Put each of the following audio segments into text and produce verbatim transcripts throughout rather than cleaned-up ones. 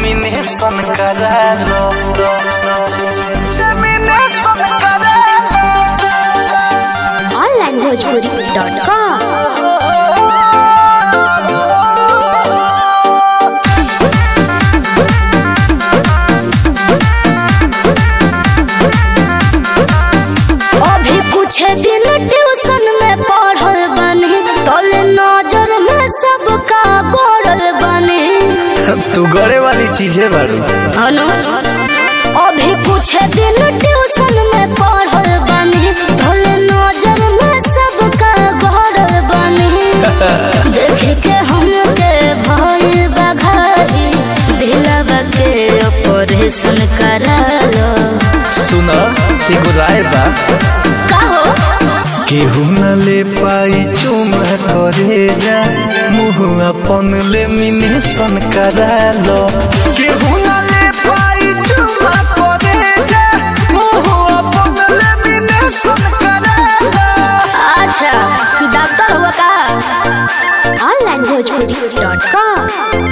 Lamination करा लो lamination करा लो ऑनलाइन भोजपुरी डॉट कॉम। दिन ट्यूशन में पढ़ल बने तोले नजर में सबका गोरल बने। तू गड़े वाली चीजें बारू अनु अभी कुछ दिन ट्यूशन में पढ़ल बने तोले नजर में सबका गोरल बने। देख के हमके भइल बघाई दिलवा के ऑपरेशन करा लो। सुना एगो राय बा केहू न ले पाई चुमा करे जा मुँह अपन लेमिनेशन करा लो। केहू न ले पाई चुमा करे जा मुँह अपन लेमिनेशन करा लो। अच्छा डॉक्टर हुआ का ऑनलाइन भोजपुरी डॉट कॉम।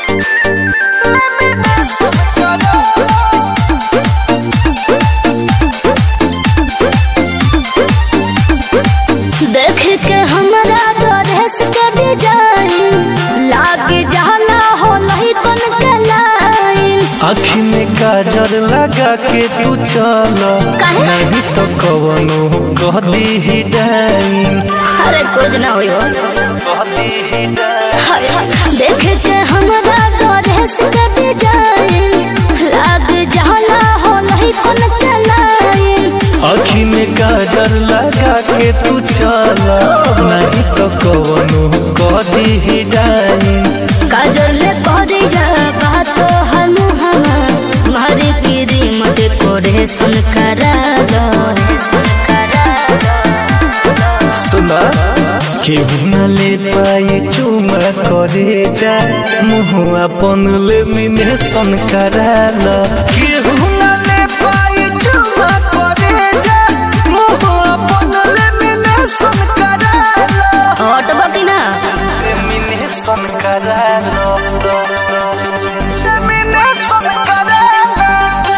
देख के हमरा ड्रेस के डिजाइन लाग जाला हो लही कन के लाइन। आँखी में काजल लगा के तू चल नहीं तो कवनो कह दी ही डाइन। अरे कुछ ना होई हो कह दी ही डाइन। देख के हमरा ड्रेस के डिजाइन लाग जाला हो लही कन के लाइन। आँखी में काजल लगा के तू चल नहीं तो कवनो कह दी ही डाइन। काजल करे बात हम मारे की रिमोट कोरेशन करा दो। सुना केहू न ले पाई चुमा करे जा मुँह अपन लेमिनेशन करा लो। केहू न ले पाई चुमा करे जा मुँह अपन लेमिनेशन करा लो। हट बाकी ना लेमिनेशन करा लो लेमिनेशन करा लो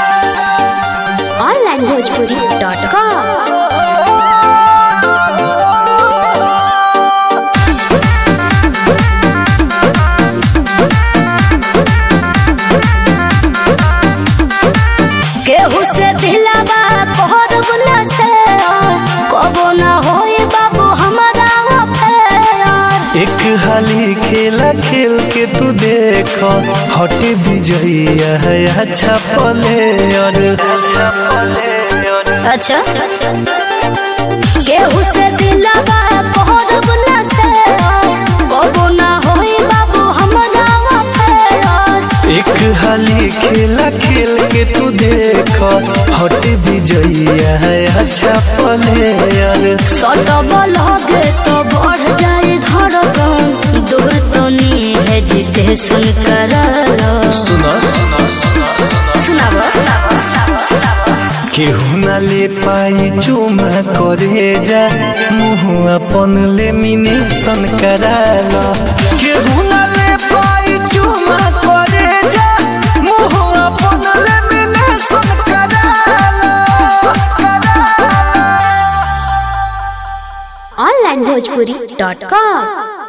ऑनलाइन भोजपुरी डॉट कॉम। केहू से दिलावा कहब न से कबो न होई बाबू हमारा अफेयर। एक हाली खेला खेल के तू देखो हटे विजयी है अच्छा प्लेयर अच्छा प्लेयर। अच्छा केहू से दिलावा कहब न से कबो न होई बाबू हमारा अफेयर। एक हाली खेला खेल के तू देखो हटे विजयी है अच्छा प्लेयर। सटब लगे तो बढ़ जाए धड़कन दूर तो नी हेजिटेशन करा लो। सुना सुना सुना सुनाबो केहू न ले पाई चुमा करे जा मुँह अपन लेमिनेशन करा लो। केहू न ले पाई चुमा करे जा मुँह अपन लेमिनेशन करा लो। Online Bhojpuri dot com.